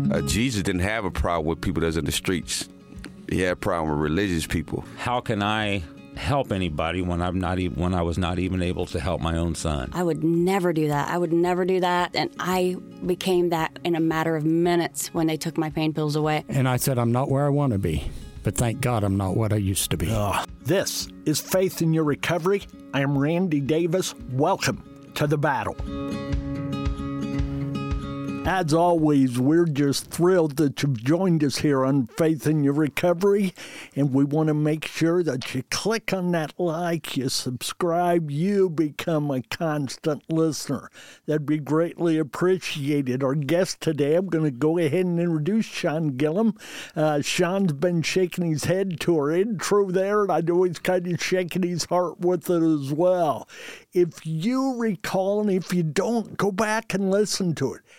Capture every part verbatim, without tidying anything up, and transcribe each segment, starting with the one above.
Uh, Jesus didn't have a problem with people that's in the streets. He had a problem with religious people. How can I help anybody when I'm not even, when I was not even able to help my own son? I would never do that. I would never do that. And I became that in a matter of minutes when they took my pain pills away. And I said, I'm not where I want to be. But thank God I'm not what I used to be. Uh, this is Faith in Your Recovery. I am Randy Davis. Welcome to the battle. As always, we're just thrilled that you've joined us here on Faith in Your Recovery, and we want to make sure that you click on that like, you subscribe, you become a constant listener. That'd be greatly appreciated. Our guest today, I'm going to go ahead and introduce Sean Gillum. Uh, Sean's been shaking his head to our intro there, and I know he's kind of shaking his heart with it as well. If you recall, and if you don't, go back and listen to it.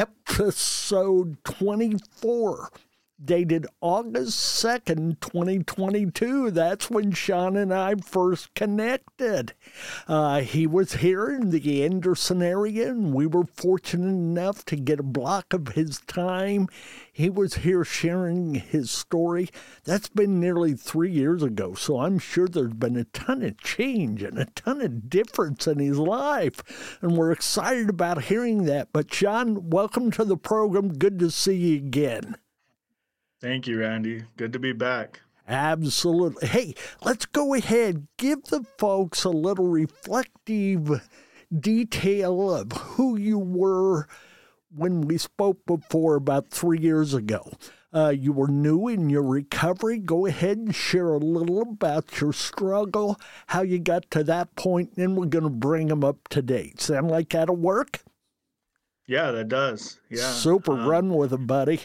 Episode twenty-four, dated August second, twenty twenty-two. That's when Sean and I first connected. Uh, he was here in the Anderson area, and we were fortunate enough to get a block of his time. He was here sharing his story. That's been nearly three years ago, so I'm sure there's been a ton of change and a ton of difference in his life, and we're excited about hearing that. But Sean, welcome to the program. Good to see you again. Thank you, Randy. Good to be back. Absolutely. Hey, let's go ahead. Give the folks a little reflective detail of who you were when we spoke before about three years ago. Uh, you were new in your recovery. Go ahead and share a little about your struggle, how you got to that point, and then we're going to bring them up to date. Sound like that'll work? Yeah, that does. Yeah. Super. Um, Run with it, buddy.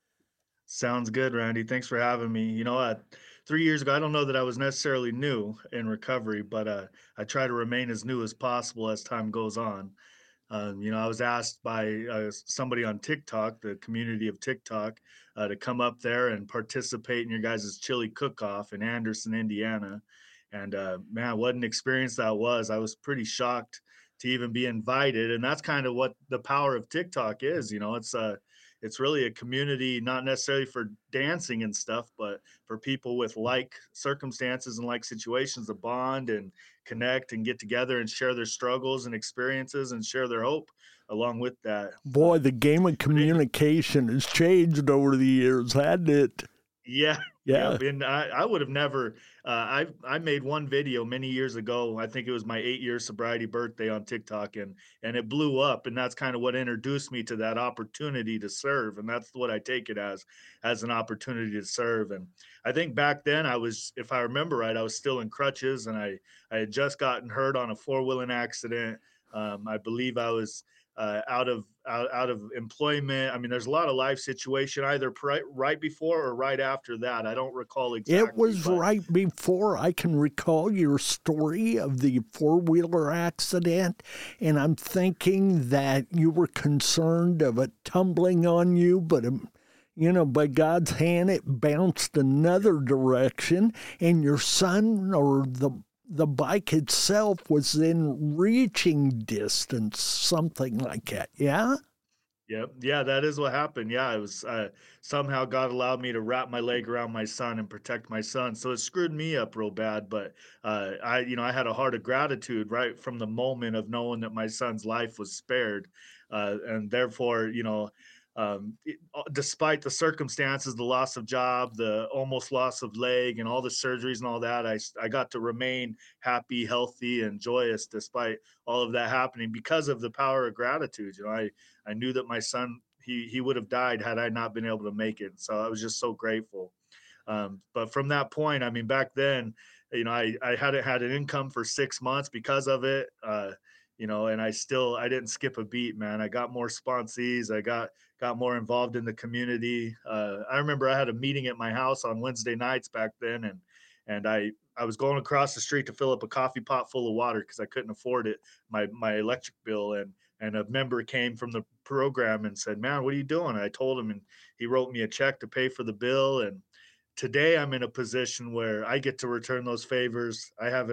Sounds good, Randy. Thanks for having me. You know, uh, three years ago, I don't know that I was necessarily new in recovery, but uh, I try to remain as new as possible as time goes on. Um, you know, I was asked by uh, somebody on TikTok, the community of TikTok, uh, to come up there and participate in your guys' chili cook-off in Anderson, Indiana. And uh, man, what an experience that was. I was pretty shocked to even be invited. And that's kind of what the power of TikTok is. You know, it's a, it's really a community, not necessarily for dancing and stuff, but for people with like circumstances and like situations to bond and connect and get together and share their struggles and experiences and share their hope along with that. Boy, the game of communication has changed over the years, hasn't it? Yeah. Yeah. yeah. And I, I would have never, uh, I, I made one video many years ago. I think it was my eight year sobriety birthday on TikTok, and, and it blew up. And that's kind of what introduced me to that opportunity to serve. And that's what I take it as, as an opportunity to serve. And I think back then I was, if I remember right, I was still in crutches, and I, I had just gotten hurt on a four-wheeling accident. Um, I believe I was uh, out of out, out of employment. I mean, there's a lot of life situation either pri- right before or right after that. I don't recall exactly. It was but... right before. I can recall your story of the four-wheeler accident, and I'm thinking that you were concerned of it tumbling on you, but um, you know, by God's hand, it bounced another direction, and your son or the the bike itself was in reaching distance, something like that. Yeah? Yep. Yeah, that is what happened. Yeah, it was uh, somehow God allowed me to wrap my leg around my son and protect my son. So it screwed me up real bad. But uh, I, you know, I had a heart of gratitude right from the moment of knowing that my son's life was spared. Uh, and therefore, you know, Um, it, despite the circumstances, the loss of job, the almost loss of leg, and all the surgeries and all that, I, I got to remain happy, healthy, and joyous despite all of that happening because of the power of gratitude. You know, I, I knew that my son, he, he would have died had I not been able to make it. So I was just so grateful. Um, but from that point, I mean, back then, you know, I, I hadn't had an income for six months because of it. Uh, you know, and I still, I didn't skip a beat, man. I got more sponsees. I got, got more involved in the community. Uh, I remember I had a meeting at my house on Wednesday nights back then. And, and I, I was going across the street to fill up a coffee pot full of water because I couldn't afford it, my, my electric bill. And, and a member came from the program and said, "Man, what are you doing?" And I told him, and he wrote me a check to pay for the bill. And today I'm in a position where I get to return those favors. I haven't,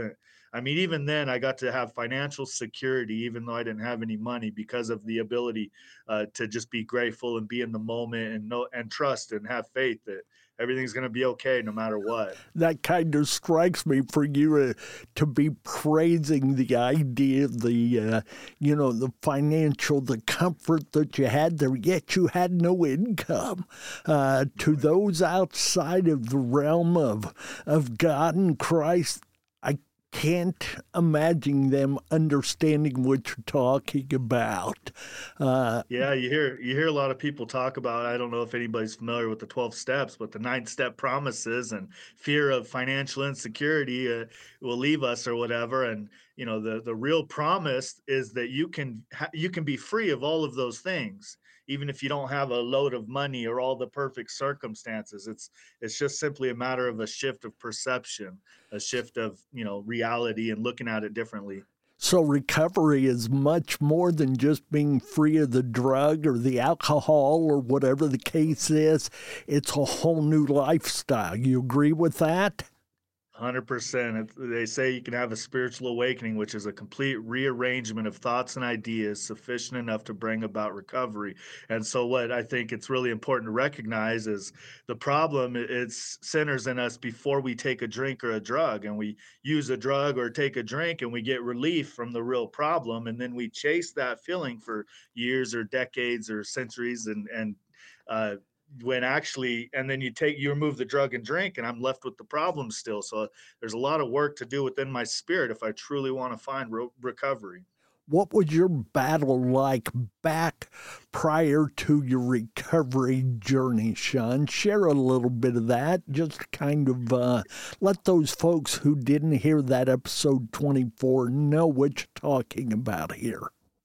I mean, even then I got to have financial security, even though I didn't have any money, because of the ability uh, to just be grateful and be in the moment and know and trust and have faith that everything's going to be okay no matter what. That kind of strikes me for you uh, to be praising the idea, the, uh, you know, the financial, the comfort that you had there, yet you had no income. Uh, to those outside of the realm of, of God and Christ, I can't imagine them understanding what you're talking about. Uh, Yeah, you hear you hear a lot of people talk about, I don't know if anybody's familiar with the twelve steps, but the nine step promises and fear of financial insecurity uh, will leave us or whatever. And you know, the the real promise is that you can ha- you can be free of all of those things, even if you don't have a load of money or all the perfect circumstances. It's it's just simply a matter of a shift of perception, a shift of, you know, reality and looking at it differently. So recovery is much more than just being free of the drug or the alcohol or whatever the case is. It's a whole new lifestyle. You agree with that? one hundred percent. They say you can have a spiritual awakening, which is a complete rearrangement of thoughts and ideas sufficient enough to bring about recovery. And so, what I think it's really important to recognize is the problem, it's centers in us before we take a drink or a drug, and we use a drug or take a drink and we get relief from the real problem. And then we chase that feeling for years or decades or centuries. And, and, uh, when actually, and then you take, you remove the drug and drink, and I'm left with the problem still. So there's a lot of work to do within my spirit if I truly want to find re- recovery. What was your battle like back prior to your recovery journey, Sean? Share a little bit of that. Just kind of uh, let those folks who didn't hear that episode twenty-four know what you're talking about here.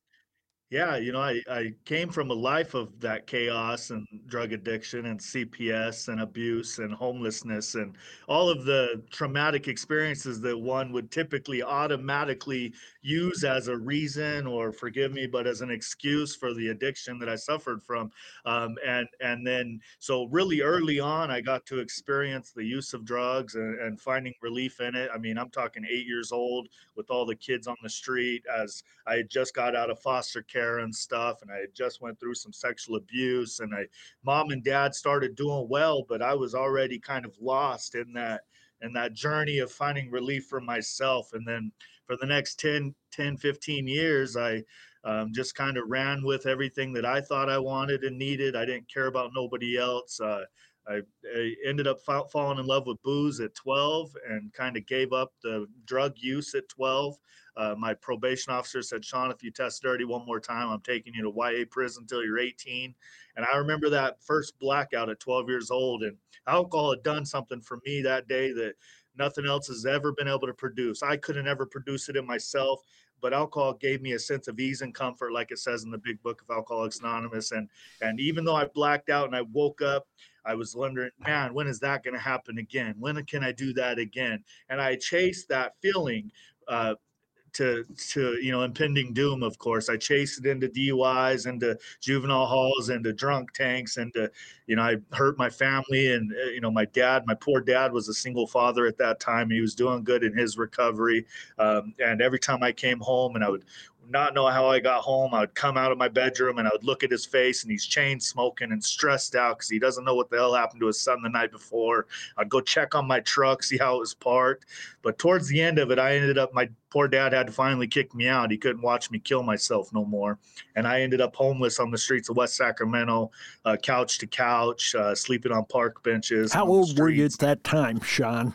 Yeah, you know, I, I came from a life of that chaos and drug addiction and C P S and abuse and homelessness and all of the traumatic experiences that one would typically automatically use as a reason, or forgive me, but as an excuse for the addiction that I suffered from. Um, and and then so really early on, I got to experience the use of drugs and, and finding relief in it. I mean, I'm talking eight years old with all the kids on the street, as I had just got out of foster care and stuff, and I had just went through some sexual abuse, and I mom and dad started doing well, but I was already kind of lost in that in that journey of finding relief for myself. And then for the next ten, fifteen years, I um, just kind of ran with everything that I thought I wanted and needed. I didn't care about nobody else. uh, I, I ended up fa- falling in love with booze at twelve and kind of gave up the drug use at twelve. Uh, my probation officer said, Sean, if you test dirty one more time, I'm taking you to Y A prison until you're eighteen. And I remember that first blackout at twelve years old, and alcohol had done something for me that day that nothing else has ever been able to produce. I couldn't ever produce it in myself, but alcohol gave me a sense of ease and comfort, like it says in the big book of Alcoholics Anonymous. And, and even though I blacked out and I woke up, I was wondering, man, when is that going to happen again? When can I do that again? And I chased that feeling uh, to, to, you know, impending doom, of course. I chased it into D U Is, into juvenile halls, into drunk tanks, and, you know, I hurt my family. And, uh, you know, my dad, my poor dad was a single father at that time. He was doing good in his recovery. Um, and every time I came home and I would not know how I got home, I would come out of my bedroom and I would look at his face, and he's chain smoking and stressed out because he doesn't know what the hell happened to his son the night before. I'd go check on my truck, see how it was parked. But towards the end of it, I ended up, my poor dad had to finally kick me out. He couldn't watch me kill myself no more. And I ended up homeless on the streets of West Sacramento, uh, couch to couch, uh, sleeping on park benches. How old were you at that time, Sean?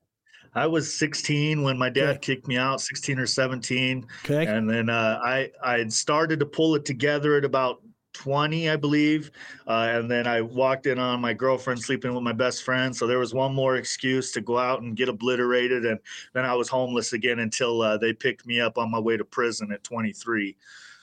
I was sixteen when my dad Okay. kicked me out, sixteen or seventeen. Okay. And then uh, I, I had started to pull it together at about twenty, I believe. Uh, and then I walked in on my girlfriend sleeping with my best friend. So there was one more excuse to go out and get obliterated. And then I was homeless again until uh, they picked me up on my way to prison at twenty-three.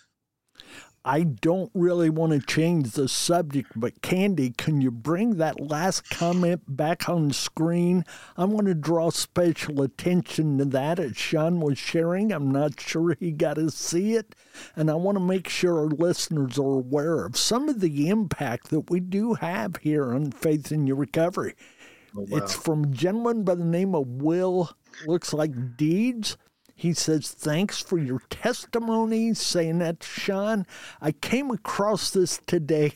I don't really want to change the subject, but Candy, can you bring that last comment back on screen? I want to draw special attention to that as Sean was sharing. I'm not sure he got to see it, and I want to make sure our listeners are aware of some of the impact that we do have here on Faith in Your Recovery. Oh, wow. It's from a gentleman by the name of Will, looks like Deeds. He says, thanks for your testimony, saying that to Sean. I came across this today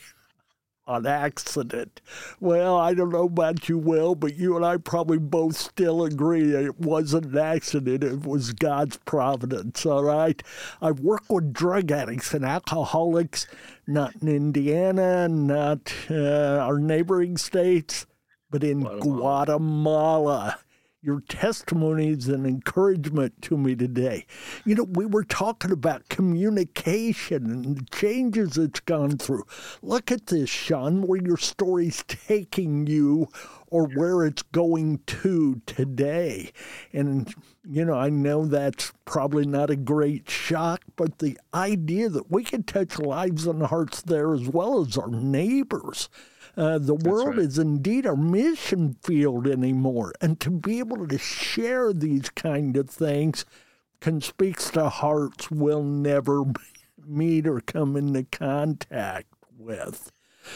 on accident. Well, I don't know about you, Will, but you and I probably both still agree it wasn't an accident. It was God's providence, all right? I work with drug addicts and alcoholics, not in Indiana, not uh, our neighboring states, but in Guatemala. Guatemala. Your testimony is an encouragement to me today. You know, we were talking about communication and the changes it's gone through. Look at this, Sean, where your story's taking you or where it's going to today. And, you know, I know that's probably not a great shock, but the idea that we can touch lives and hearts there as well as our neighbors. Uh, the world right. is indeed our mission field anymore. And to be able to share these kind of things can speak to hearts we'll never meet or come into contact with.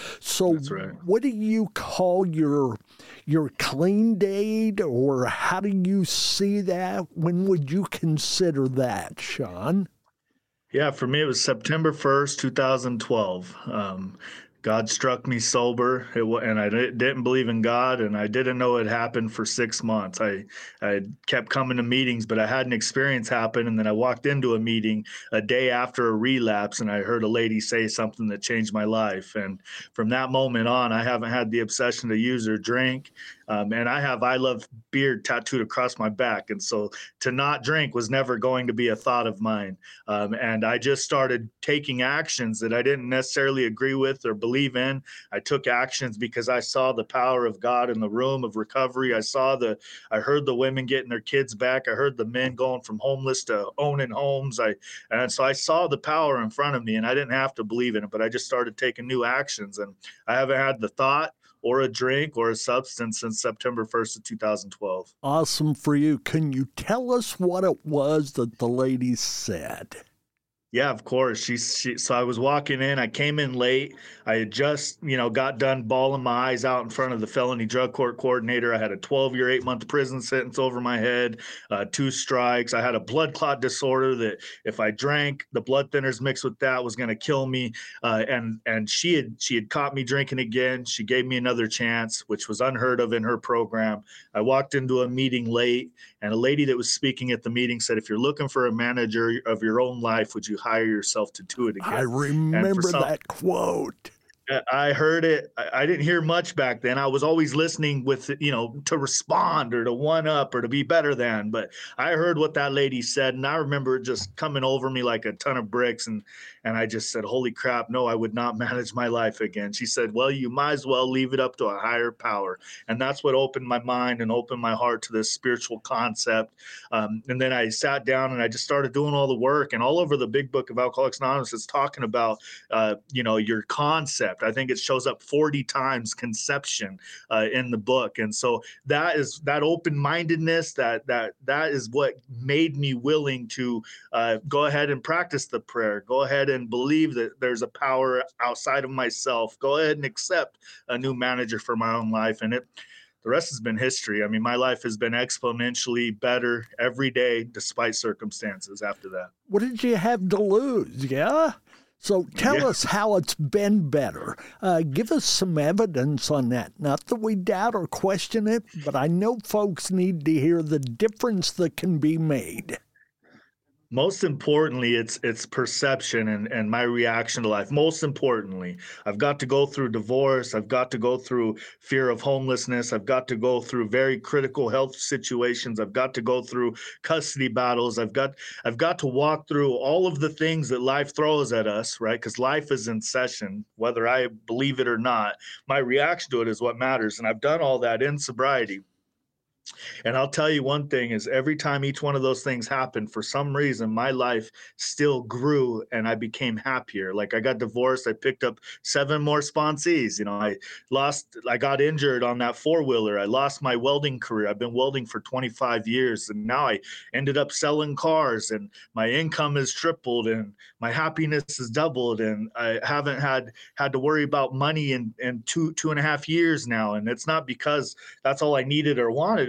So right. what do you call your your clean date, or how do you see that? When would you consider that, Sean? Yeah, for me, it was September first, two thousand twelve. Um, God struck me sober, it, and I didn't believe in God, and I didn't know it happened for six months. I, I kept coming to meetings, but I had an experience happen, and then I walked into a meeting a day after a relapse, and I heard a lady say something that changed my life. And from that moment on, I haven't had the obsession to use or drink. Um, and I have I love beer tattooed across my back. And so to not drink was never going to be a thought of mine. Um, and I just started taking actions that I didn't necessarily agree with or believe in. I took actions because I saw the power of God in the room of recovery. I saw the, I heard the women getting their kids back. I heard the men going from homeless to owning homes. I, and so I saw the power in front of me, and I didn't have to believe in it, but I just started taking new actions. And I haven't had the thought or a drink or a substance since September first of two thousand twelve. Awesome for you. Can you tell us what it was that the lady said? Yeah, of course. She's she, so I was walking in. I came in late. I had just, you know, got done bawling my eyes out in front of the felony drug court coordinator. I had a twelve-year, eight-month prison sentence over my head, uh, two strikes. I had a blood clot disorder that if I drank, the blood thinners mixed with that was going to kill me. Uh, and and she had she had caught me drinking again. She gave me another chance, which was unheard of in her program. I walked into a meeting late, and a lady that was speaking at the meeting said, "If you're looking for a manager of your own life, would you hire yourself to do it again?" I remember some, that quote. I heard it. I didn't hear much back then. I was always listening with, you know, to respond or to one up or to be better than. But I heard what that lady said, and I remember it just coming over me like a ton of bricks. And and I just said, holy crap, no, I would not manage my life again. She said, well, you might as well leave it up to a higher power. And that's what opened my mind and opened my heart to this spiritual concept. Um, and then I sat down and I just started doing all the work. And all over the big book of Alcoholics Anonymous, it's talking about, uh, you know, your concept. I think it shows up forty times, conception, uh, in the book. And so that is that open-mindedness, that that that is what made me willing to uh, go ahead and practice the prayer, go ahead and believe that there's a power outside of myself, go ahead and accept a new manager for my own life. And it the rest has been history. I mean, my life has been exponentially better every day, despite circumstances after that. What did you have to lose? Yeah. So tell yeah. us how it's been better. Uh, give us some evidence on that. Not that we doubt or question it, but I know folks need to hear the difference that can be made. Most importantly, it's it's perception and, and my reaction to life. Most importantly, I've got to go through divorce. I've got to go through fear of homelessness. I've got to go through very critical health situations. I've got to go through custody battles. I've got I've got to walk through all of the things that life throws at us, right? Because life is in session, whether I believe it or not. My reaction to it is what matters. And I've done all that in sobriety. And I'll tell you one thing is every time each one of those things happened, for some reason, my life still grew and I became happier. Like I got divorced. I picked up seven more sponsees. You know, I lost, I got injured on that four wheeler. I lost my welding career. I've been welding for twenty-five years. And now I ended up selling cars and my income has tripled and my happiness has doubled. And I haven't had, had to worry about money in, in two, two and a half years now. And it's not because that's all I needed or wanted.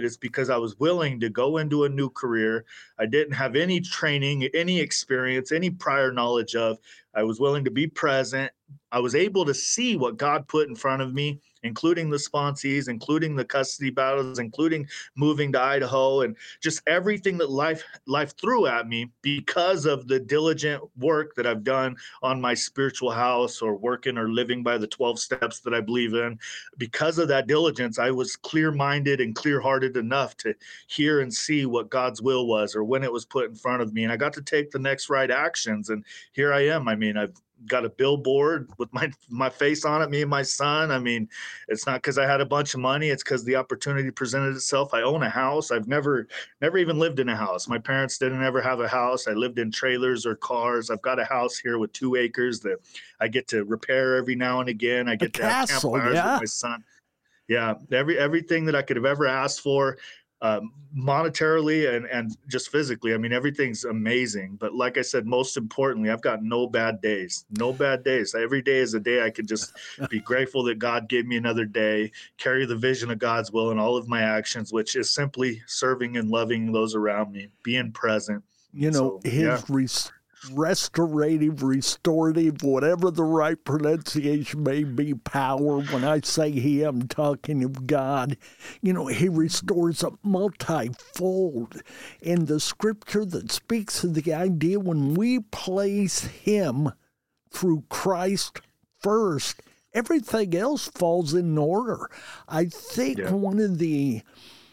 it is because I was willing to go into a new career. I didn't have any training, any experience, any prior knowledge of. I was willing to be present. I was able to see what God put in front of me, including the sponsees, including the custody battles, including moving to Idaho, and just everything that life life threw at me because of the diligent work that I've done on my spiritual house, or working or living by the twelve steps that I believe in. Because of that diligence, I was clear-minded and clear-hearted enough to hear and see what God's will was, or when it was put in front of me. And I got to take the next right actions. And here I am. I mean, I've got a billboard with my my face on it, me and my son. I mean, it's not because I had a bunch of money. It's because the opportunity presented itself. I own a house. I've never never even lived in a house. My parents didn't ever have a house. I lived in trailers or cars. I've got a house here with two acres that I get to repair every now and again. I get A to have castle, campfires yeah. with my son. Yeah, every everything that I could have ever asked for, um, monetarily and and just physically. I mean, everything's amazing. But like I said, most importantly, I've got no bad days. No bad days. Every day is a day I could just be grateful that God gave me another day, carry the vision of God's will in all of my actions, which is simply serving and loving those around me, being present. You know, So, his yeah. res- restorative, restorative, whatever the right pronunciation may be, power. When I say he, I'm talking of God. You know, he restores a multifold. And the scripture that speaks of the idea when we place him through Christ first, everything else falls in order. I think Yeah. one of the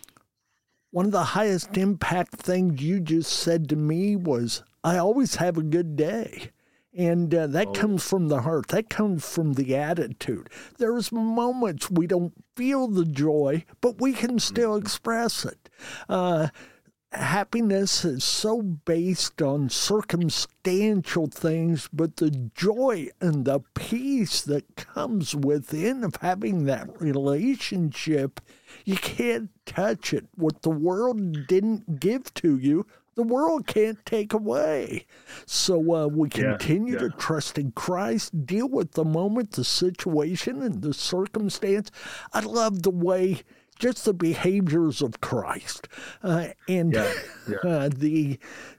One of the highest impact things you just said to me was, I always have a good day. And uh, that Oh. comes from the heart. That comes from the attitude. There's moments we don't feel the joy, but we can still express it. Uh, happiness is so based on circumstantial things, but the joy and the peace that comes within of having that relationship, you can't touch it. What the world didn't give to you, the world can't take away. So uh, we Yeah, continue yeah. to trust in Christ, deal with the moment, the situation, and the circumstance. I love the way, just the behaviors of Christ, uh, and Yeah, yeah. Uh, the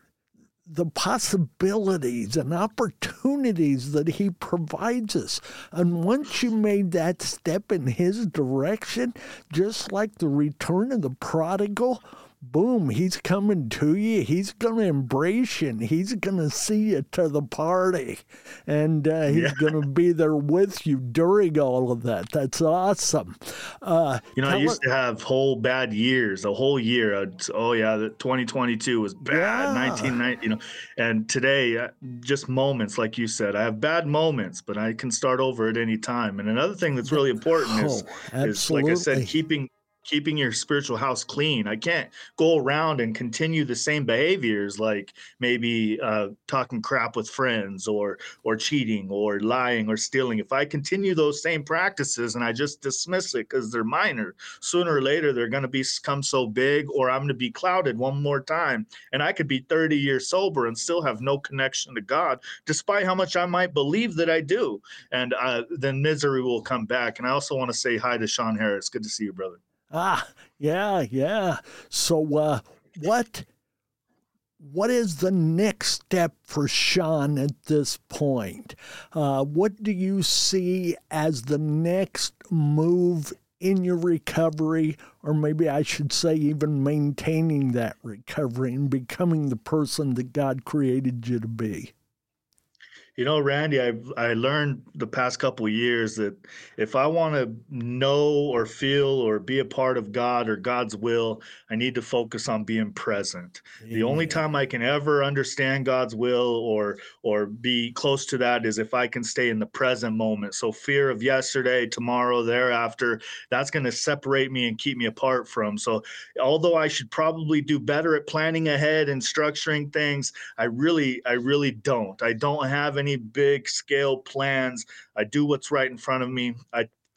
the possibilities and opportunities that he provides us. And once you made that step in his direction, just like the return of the prodigal, boom, he's coming to you. He's going to embrace you, and he's going to see you to the party. And uh, he's Yeah. going to be there with you during all of that. That's awesome. Uh, You know, I tell used us- to have whole bad years, a whole year. I'd, oh yeah, the twenty twenty-two was bad. Yeah. nineteen ninety, you know, and today, uh, just moments, like you said. I have bad moments, but I can start over at any time. And another thing that's really important is, Oh, is like I said, absolutely. keeping keeping your spiritual house clean. I can't go around and continue the same behaviors, like maybe uh, talking crap with friends, or or cheating, or lying, or stealing. If I continue those same practices and I just dismiss it because they're minor, sooner or later they're going to become so big, or I'm going to be clouded one more time, and I could be thirty years sober and still have no connection to God, despite how much I might believe that I do. And uh, then misery will come back. And I also want to say hi to Sean Harris. Good to see you, brother. Ah, yeah, yeah. So, uh, what, what is the next step for Sean at this point? Uh, what do you see as the next move in your recovery, or maybe I should say even maintaining that recovery and becoming the person that God created you to be? You know, Randy, I've I learned the past couple of years that if I want to know or feel or be a part of God or God's will, I need to focus on being present. The only time I can ever understand God's will or or be close to that is if I can stay in the present moment. So fear of yesterday, tomorrow, thereafter, that's going to separate me and keep me apart from. So although I should probably do better at planning ahead and structuring things, I really, I really don't. I don't have any big scale plans. I do what's right in front of me. I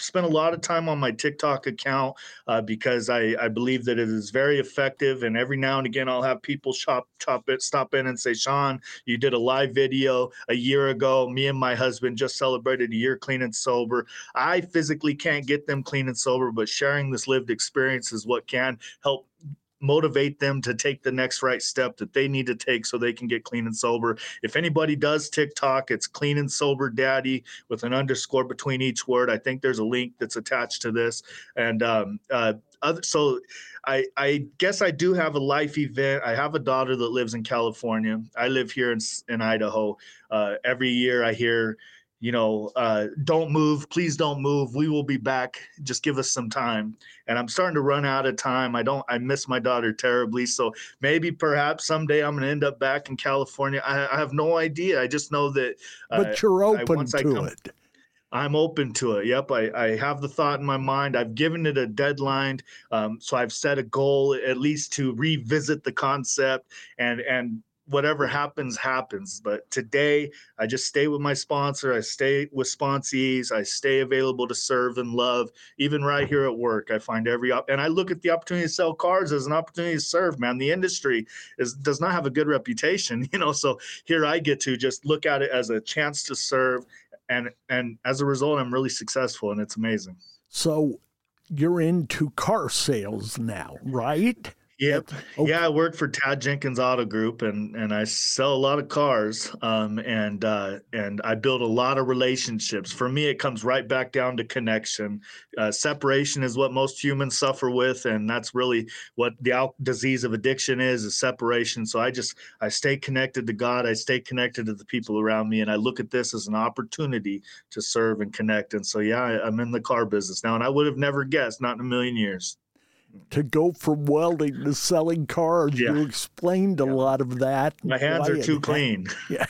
spent a lot of time on my TikTok account uh, because I, I believe that it is very effective. And every now and again, I'll have people shop, chop it, stop in and say, Sean, you did a live video a year ago. Me and my husband just celebrated a year clean and sober. I physically can't get them clean and sober, but sharing this lived experience is what can help motivate them to take the next right step that they need to take so they can get clean and sober. If anybody does TikTok, it's Clean and Sober Daddy with an underscore between each word. I think there's a link that's attached to this. And um, uh, other, so I, I guess I do have a life event. I have a daughter that lives in California. I live here in, in Idaho. Uh, every year I hear, you know, uh, don't move, please don't move. We will be back. Just give us some time. And I'm starting to run out of time. I don't, I miss my daughter terribly. So maybe perhaps someday I'm going to end up back in California. I, I have no idea. I just know that. Uh, But you're I, open once to I come, it. I'm open to it. Yep. I, I have the thought in my mind. I've given it a deadline. Um, so I've set a goal at least to revisit the concept and, and, whatever happens, happens. But today, I just stay with my sponsor. I stay with sponsees. I stay available to serve and love. Even right here at work, I find every op- and I look at the opportunity to sell cars as an opportunity to serve. Man, the industry is does not have a good reputation, you know. So here I get to just look at it as a chance to serve, and and as a result, I'm really successful, and it's amazing. So you're into car sales now, right? Yep. Okay. Yeah, I work for Tad Jenkins Auto Group, and and I sell a lot of cars, um, and uh, and I build a lot of relationships. For me, it comes right back down to connection. Uh, separation is what most humans suffer with, and that's really what the al- disease of addiction is: is separation. So I just I stay connected to God. I stay connected to the people around me, and I look at this as an opportunity to serve and connect. And so yeah, I, I'm in the car business now, and I would have never guessed, not in a million years. To go from welding to selling cars, Yeah. you explained a Yeah. lot of that. My hands are Why too it- clean. Yeah.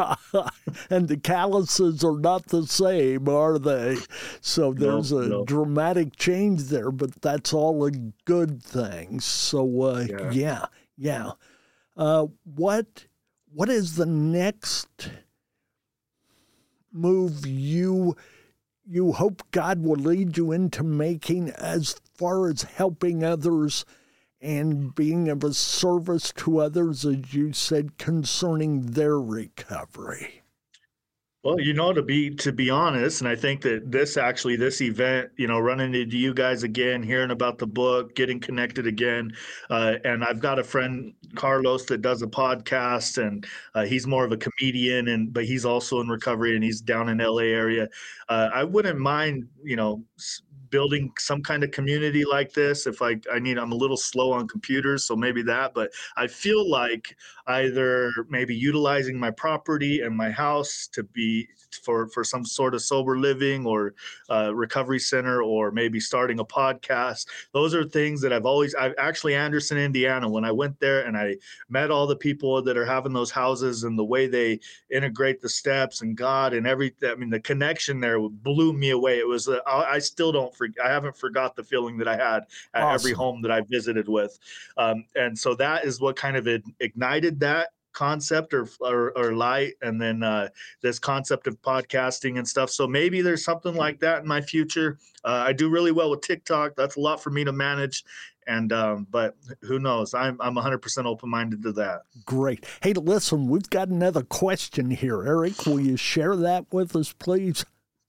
And the calluses are not the same, are they? So there's a no. dramatic change there, but that's all a good thing. So, uh, Yeah. yeah, yeah. Uh, what what is the next move you you hope God will lead you into making as far as helping others and being of a service to others, as you said, concerning their recovery? Well, you know, to be to be honest, and I think that this actually this event, you know, running into you guys again, hearing about the book, getting connected again, uh, and I've got a friend Carlos that does a podcast, and uh, he's more of a comedian, and but he's also in recovery, and he's down in L A area. Uh, I wouldn't mind, you know, s- building some kind of community like this. If I I need, I'm a little slow on computers, so maybe that, but I feel like either maybe utilizing my property and my house to be for for some sort of sober living or uh, recovery center, or maybe starting a podcast. Those are things that I've always I've actually Anderson, Indiana, when I went there and I met all the people that are having those houses and the way they integrate the steps and God and everything. I mean, the connection there blew me away. It was uh, I, I still don't forget. I haven't forgot the feeling that I had at Awesome. every home that I visited with. Um, and so that is what kind of ignited that concept or, or, or light. And then uh, this concept of podcasting and stuff. So maybe there's something like that in my future. Uh, I do really well with TikTok. That's a lot for me to manage. And, um, but who knows? I'm, I'm one hundred percent open-minded to that. Great. Hey, listen, we've got another question here. Eric, will you share that with us, please?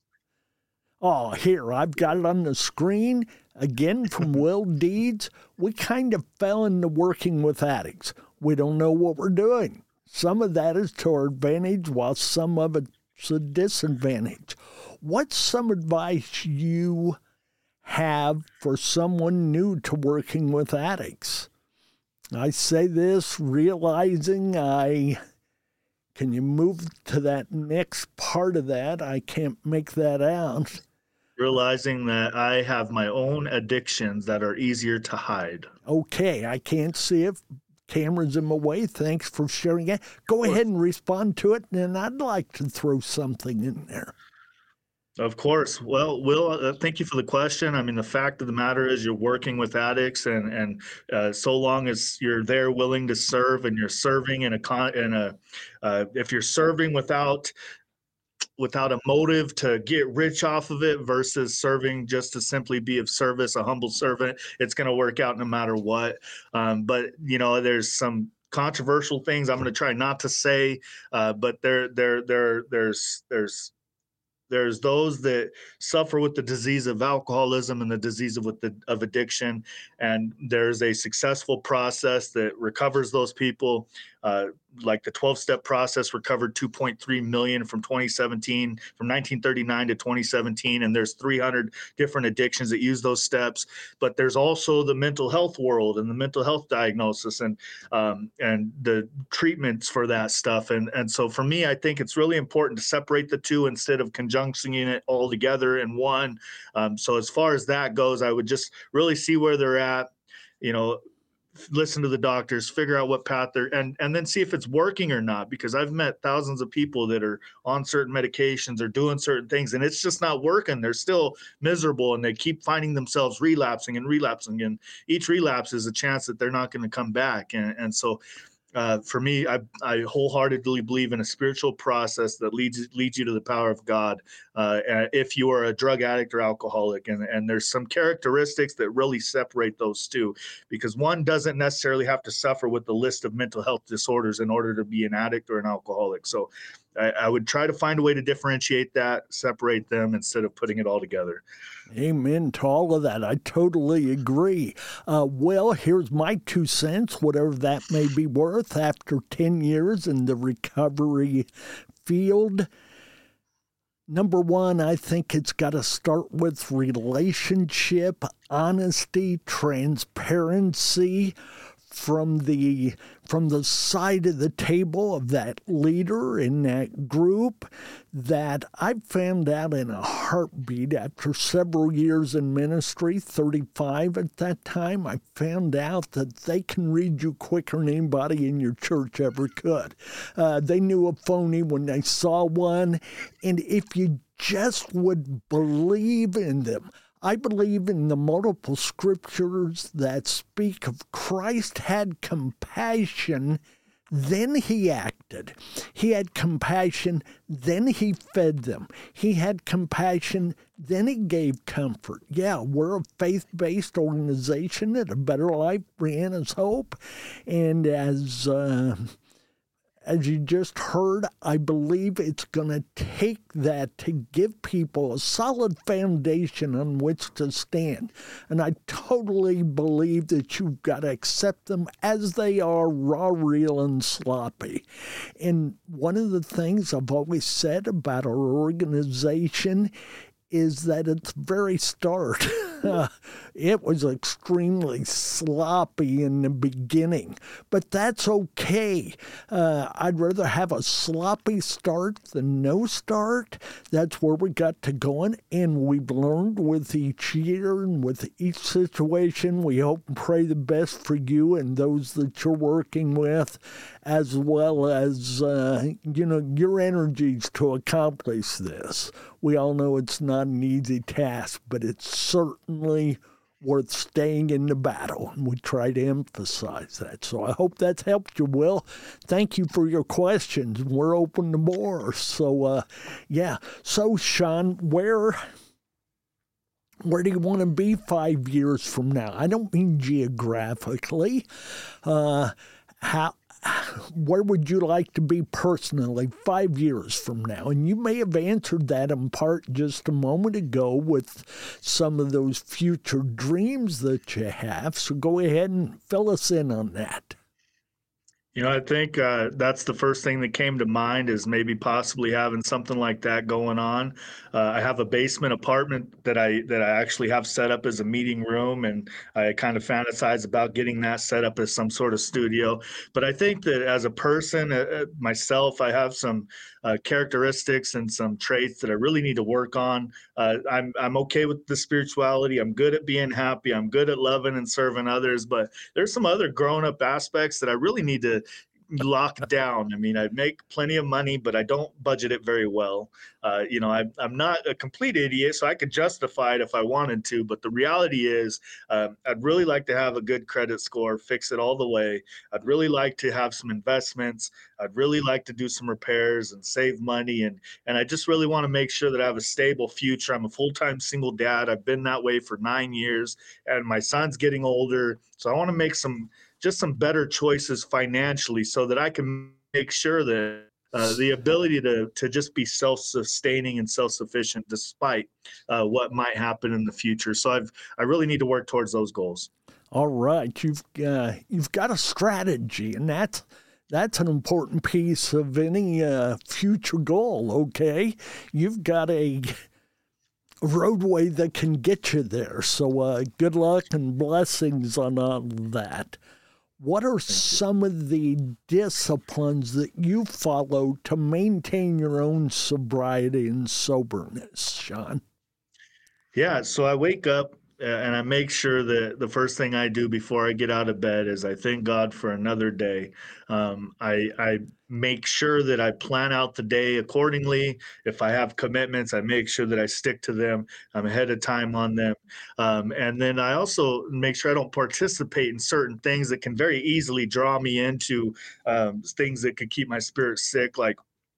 Oh, here, I've got it on the screen. Again, from Will Deeds. We kind of fell into working with addicts. We don't know what we're doing. Some of that is to our advantage, while some of it's a disadvantage. What's some advice you have for someone new to working with addicts? I say this realizing I... Can you move to that next part of that? I can't make that out. Realizing that I have my own addictions that are easier to hide. Okay, I can't see it. Camera's in my way. Thanks for sharing it. Go ahead and respond to it, and I'd like to throw something in there. Of course. Well, Will, uh, thank you for the question. I mean, the fact of the matter is you're working with addicts, and and uh, so long as you're there willing to serve, and you're serving in a con in a uh, if you're serving without without a motive to get rich off of it versus serving just to simply be of service, a humble servant, it's going to work out no matter what. Um, but, you know, there's some controversial things I'm going to try not to say, uh, but there, there, there, there's, there's, there's those that suffer with the disease of alcoholism and the disease of with the of addiction, and there's a successful process that recovers those people. Uh, like the twelve-step process recovered two point three million from twenty seventeen, from nineteen thirty-nine to twenty seventeen, and there's three hundred different addictions that use those steps. But there's also the mental health world and the mental health diagnosis and um, and the treatments for that stuff. And and so for me, I think it's really important to separate the two instead of conjunctioning it all together in one. Um, so as far as that goes, I would just really see where they're at. You know, listen to the doctors, figure out what path they're, and, and then see if it's working or not, because I've met thousands of people that are on certain medications or doing certain things, and it's just not working. They're still miserable, and they keep finding themselves relapsing and relapsing. And each relapse is a chance that they're not going to come back. And, and so Uh, for me, I, I wholeheartedly believe in a spiritual process that leads leads you to the power of God. Uh, if you are a drug addict or alcoholic, and, and there's some characteristics that really separate those two, because one doesn't necessarily have to suffer with the list of mental health disorders in order to be an addict or an alcoholic. So I, I would try to find a way to differentiate that, separate them instead of putting it all together. Amen to all of that. I totally agree. Uh, well, here's my two cents, whatever that may be worth after ten years in the recovery field. Number one, I think it's got to start with relationship, honesty, transparency from the from the side of the table of that leader in that group, that I found out in a heartbeat after several years in ministry, thirty-five at that time. I found out that they can read you quicker than anybody in your church ever could. Uh, they knew a phony when they saw one, and if you just would believe in them. I believe in the multiple scriptures that speak of Christ had compassion, then he acted. He had compassion, then he fed them. He had compassion, then he gave comfort. Yeah, we're a faith-based organization at A Better Life, Brianna's Hope. And as... Uh, As you just heard, I believe it's going to take that to give people a solid foundation on which to stand. And I totally believe that you've got to accept them as they are, raw, real, and sloppy. And one of the things I've always said about our organization is that at the very start, it was extremely sloppy in the beginning. But that's okay. Uh, I'd rather have a sloppy start than no start. That's where we got to going, and we've learned with each year and with each situation. We hope and pray the best for you and those that you're working with, as well as, uh, you know, your energies to accomplish this. We all know it's not an easy task, but it's certainly worth staying in the battle. And we try to emphasize that. So I hope that's helped you, Will. Thank you for your questions. We're open to more. So, uh, yeah. So, Sean, where... Where do you want to be five years from now? I don't mean geographically. Uh, how... Where would you like to be personally five years from now? And you may have answered that in part just a moment ago with some of those future dreams that you have. So go ahead and fill us in on that. You know, I think uh, that's the first thing that came to mind, is maybe possibly having something like that going on. Uh, I have a basement apartment that I that I actually have set up as a meeting room, and I kind of fantasize about getting that set up as some sort of studio. But I think that as a person, uh, myself, I have some uh, characteristics and some traits that I really need to work on. Uh, I'm I'm okay with the spirituality. I'm good at being happy. I'm good at loving and serving others. But there's some other grown-up aspects that I really need to locked down. I mean, I make plenty of money, but I don't budget it very well. Uh, you know, I, I'm not a complete idiot, so I could justify it if I wanted to. But the reality is, um, I'd really like to have a good credit score, fix it all the way. I'd really like to have some investments. I'd really like to do some repairs and save money. And, and I just really want to make sure that I have a stable future. I'm a full-time single dad. I've been that way for nine years, and my son's getting older. So I want to make some just some better choices financially so that I can make sure that uh, the ability to to just be self-sustaining and self-sufficient despite uh, what might happen in the future. So I've I really need to work towards those goals. All right, you've uh, you've got a strategy, and that's that's an important piece of any uh, future goal. Okay, you've got a roadway that can get you there. So uh, good luck and blessings on all of that. What are some of the disciplines that you follow to maintain your own sobriety and soberness, Sean? Yeah, so I wake up uh, and I make sure that the first thing I do before I get out of bed is I thank God for another day. Um, I, I make sure that I plan out the day accordingly. If I have commitments, I make sure that I stick to them. I'm ahead of time on them. Um, and then I also make sure I don't participate in certain things that can very easily draw me into um, things that could keep my spirit sick, like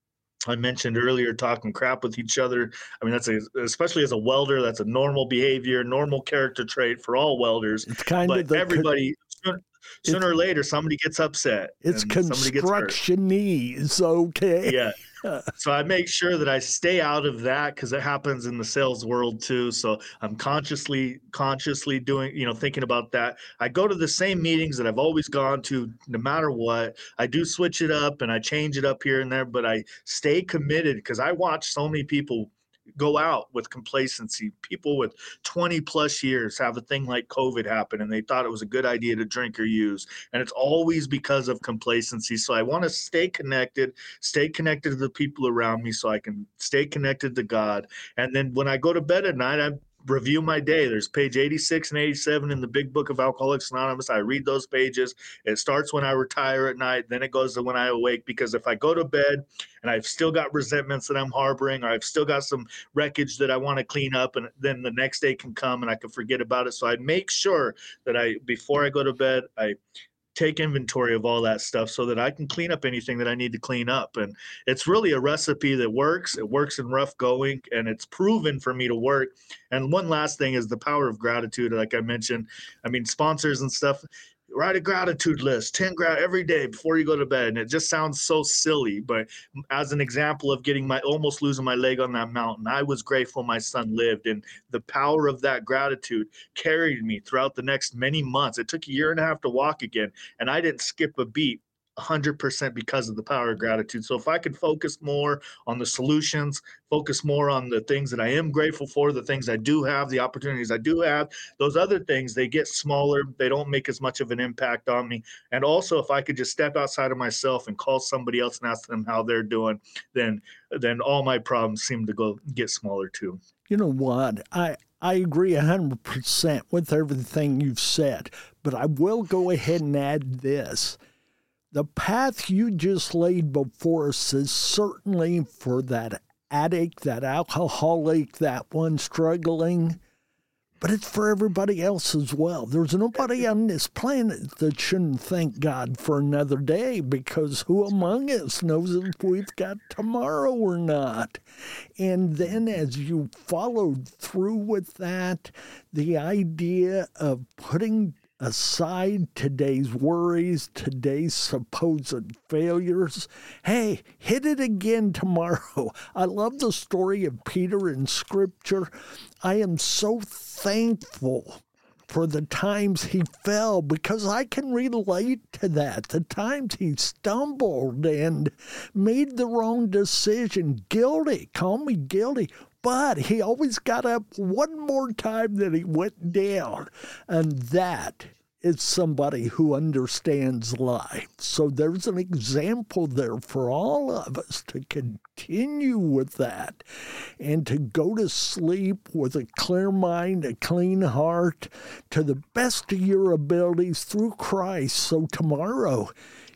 I mentioned earlier, talking crap with each other. I mean, that's a, especially as a welder, that's a normal behavior, normal character trait for all welders. It's kind but of the everybody, sooner, sooner or later, somebody gets upset. It's constructionese, okay? Yeah. So I make sure that I stay out of that because it happens in the sales world too. So I'm consciously, consciously doing, you know, thinking about that. I go to the same meetings that I've always gone to, no matter what. I do switch it up and I change it up here and there, but I stay committed because I watch so many people go out with complacency. People with twenty plus years have a thing like COVID happen and they thought it was a good idea to drink or use. And it's always because of complacency. So I want to stay connected, stay connected to the people around me so I can stay connected to God. And then when I go to bed at night, I review my day. There's page eighty-six and eighty-seven in the big book of Alcoholics Anonymous. I read those pages. It starts when I retire at night. Then it goes to when I awake, because if I go to bed and I've still got resentments that I'm harboring, or I've still got some wreckage that I want to clean up, and then the next day can come and I can forget about it. So I make sure that I, before I go to bed, I take inventory of all that stuff so that I can clean up anything that I need to clean up. And it's really a recipe that works. It works in rough going, and it's proven for me to work. And one last thing is the power of gratitude. Like I mentioned, I mean, sponsors and stuff, write a gratitude list, ten gra- every day before you go to bed. And it just sounds so silly, but as an example of getting my, almost losing my leg on that mountain, I was grateful my son lived, and the power of that gratitude carried me throughout the next many months. It took a year and a half to walk again, and I didn't skip a beat. one hundred percent because of the power of gratitude. So if I could focus more on the solutions, focus more on the things that I am grateful for, the things I do have, the opportunities I do have, those other things, they get smaller. They don't make as much of an impact on me. And also, if I could just step outside of myself and call somebody else and ask them how they're doing, then then all my problems seem to go get smaller too. You know what? I, I agree one hundred percent with everything you've said, but I will go ahead and add this. The path you just laid before us is certainly for that addict, that alcoholic, that one struggling, but it's for everybody else as well. There's nobody on this planet that shouldn't thank God for another day, because who among us knows if we've got tomorrow or not? And then as you followed through with that, the idea of putting aside today's worries, today's supposed failures. Hey, hit it again tomorrow. I love the story of Peter in Scripture. I am so thankful for the times he fell, because I can relate to that. The times he stumbled and made the wrong decision. Guilty. Call me guilty. But he always got up one more time than he went down. And that is somebody who understands life. So there's an example there for all of us to continue with that and to go to sleep with a clear mind, a clean heart, to the best of your abilities through Christ. So tomorrow,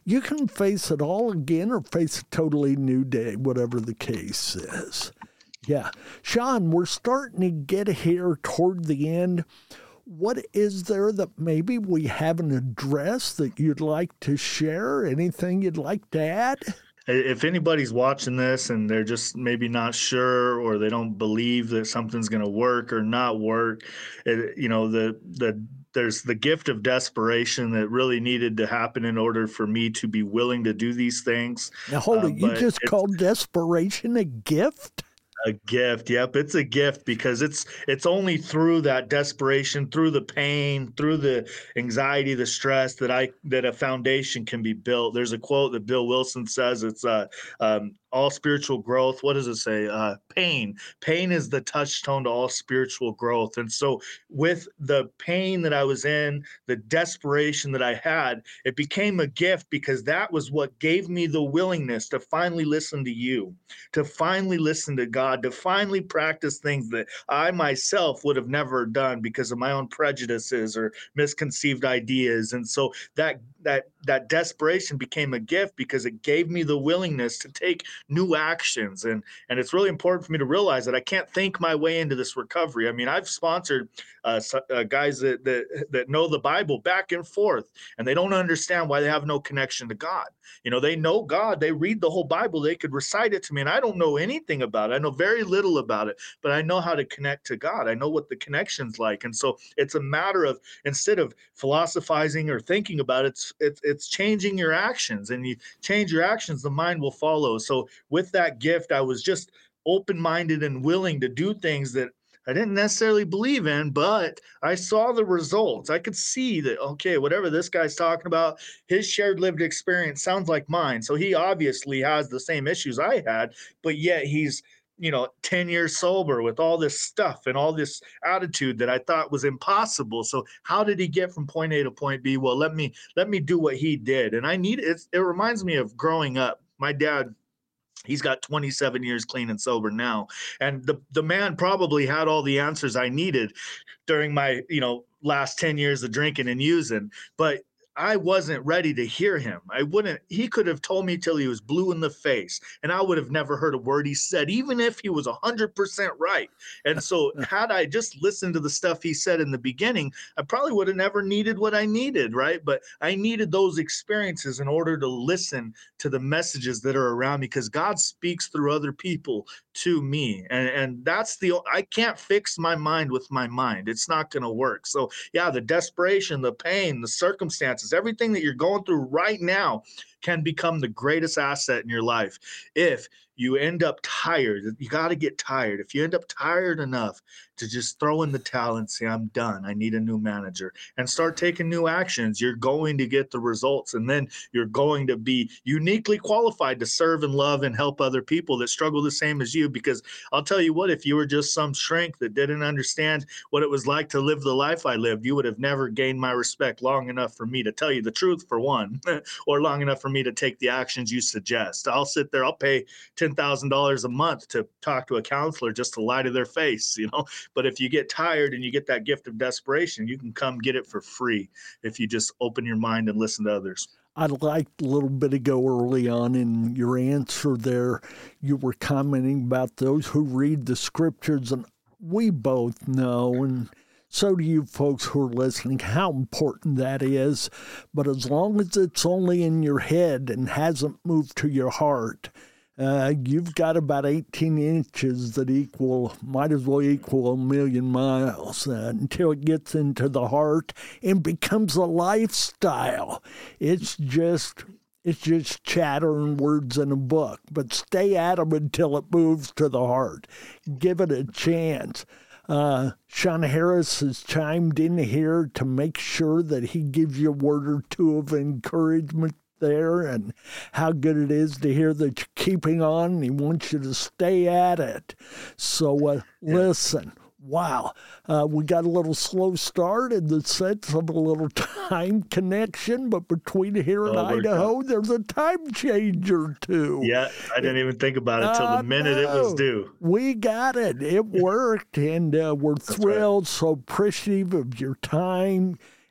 you can face it all again or face a totally new day, whatever the case is. Yeah. Sean, we're starting to get here toward the end. What is there that maybe we haven't addressed that you'd like to share? Anything you'd like to add? If anybody's watching this and they're just maybe not sure, or they don't believe that something's going to work or not work, it, you know, the the there's the gift of desperation that really needed to happen in order for me to be willing to do these things. Now, hold uh, it. You just called desperation a gift? A gift. Yep. It's a gift because it's it's only through that desperation, through the pain, through the anxiety, the stress that I that a foundation can be built. There's a quote that Bill Wilson says. It's uh um all spiritual growth. What does it say? Uh, pain. Pain is the touchstone to all spiritual growth. And so with the pain that I was in, the desperation that I had, it became a gift because that was what gave me the willingness to finally listen to you, to finally listen to God, to finally practice things that I myself would have never done because of my own prejudices or misconceived ideas. And so that that that desperation became a gift because it gave me the willingness to take new actions. And and it's really important for me to realize that I can't think my way into this recovery. I mean, I've sponsored uh, uh, guys that, that that know the Bible back and forth, and they don't understand why they have no connection to God. You know, they know God, they read the whole Bible, they could recite it to me, and I don't know anything about it. I know very little about it, but I know how to connect to God. I know what the connection's like. And so it's a matter of, instead of philosophizing or thinking about it, it's it's, it's changing your actions, and you change your actions, the mind will follow. So with that gift, I was just open-minded and willing to do things that I didn't necessarily believe in, but I saw the results. I could see that, okay, whatever this guy's talking about, his shared lived experience sounds like mine. So he obviously has the same issues I had, but yet he's, you know, ten years sober with all this stuff and all this attitude that I thought was impossible. So how did he get from point A to point B? Well, let me, let me do what he did. And I need it. It reminds me of growing up. My dad, he's got twenty-seven years clean and sober now. And the, the man probably had all the answers I needed during my, you know, last ten years of drinking and using, but I wasn't ready to hear him. I wouldn't, he could have told me till he was blue in the face, and I would have never heard a word he said, even if he was a hundred percent right. And so had I just listened to the stuff he said in the beginning, I probably would have never needed what I needed. Right. But I needed those experiences in order to listen to the messages that are around me, because God speaks through other people to me. And, and that's the, I can't fix my mind with my mind. It's not going to work. So yeah, the desperation, the pain, the circumstances, everything that you're going through right now can become the greatest asset in your life. If you end up tired, you got to get tired. If you end up tired enough to just throw in the towel and say, I'm done, I need a new manager, and start taking new actions, you're going to get the results. And then you're going to be uniquely qualified to serve and love and help other people that struggle the same as you. Because I'll tell you what, if you were just some shrink that didn't understand what it was like to live the life I lived, you would have never gained my respect long enough for me to tell you the truth, for one, or long enough for me to take the actions you suggest. I'll sit there, I'll pay ten thousand dollars a month to talk to a counselor just to lie to their face, you know. But if you get tired and you get that gift of desperation, you can come get it for free if you just open your mind and listen to others. I liked a little bit ago early on in your answer there, you were commenting about those who read the scriptures, and we both know, and so do you folks who are listening, how important that is. But as long as it's only in your head and hasn't moved to your heart, Uh, you've got about eighteen inches that equal, might as well equal a million miles uh, until it gets into the heart and becomes a lifestyle. It's just, it's just chatter and words in a book, but stay at them until it moves to the heart. Give it a chance. Uh, Sean Harris has chimed in here to make sure that he gives you a word or two of encouragement there, and how good it is to hear that you're keeping on, and he wants you to stay at it. So uh, yeah. Listen, wow, uh, we got a little slow start in the sense of a little time connection, but between here and oh, Idaho, there's a time change or two. Yeah, I didn't even think about it until uh, the minute no. it was due. We got it. It worked, and uh, we're That's thrilled, right. so appreciative of your time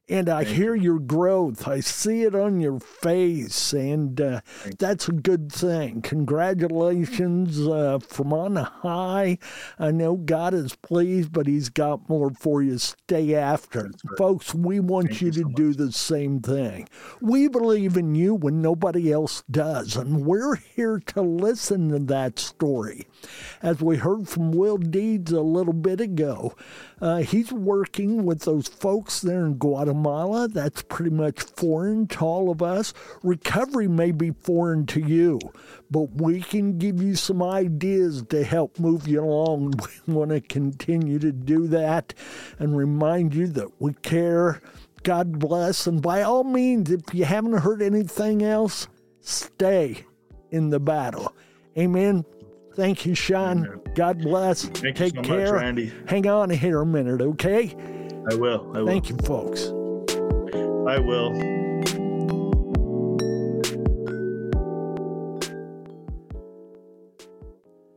And I hear your growth. I see it on your face, and uh, that's a good thing. Congratulations uh, from on high. I know God is pleased, but he's got more for you. Stay after. Right. Folks, we want Thank you to you so do the same thing. We believe in you when nobody else does, and we're here to listen to that story. As we heard from Will Deeds a little bit ago, uh, he's working with those folks there in Guatemala. That's pretty much foreign to all of us. Recovery may be foreign to you, but we can give you some ideas to help move you along. We want to continue to do that and remind you that we care. God bless. And by all means, if you haven't heard anything else, stay in the battle. Amen. Thank you, Sean. Amen. God bless. Thank Take you so care. much, Randy. Hang on here a minute, okay? I will. I will. Thank you, folks. I will.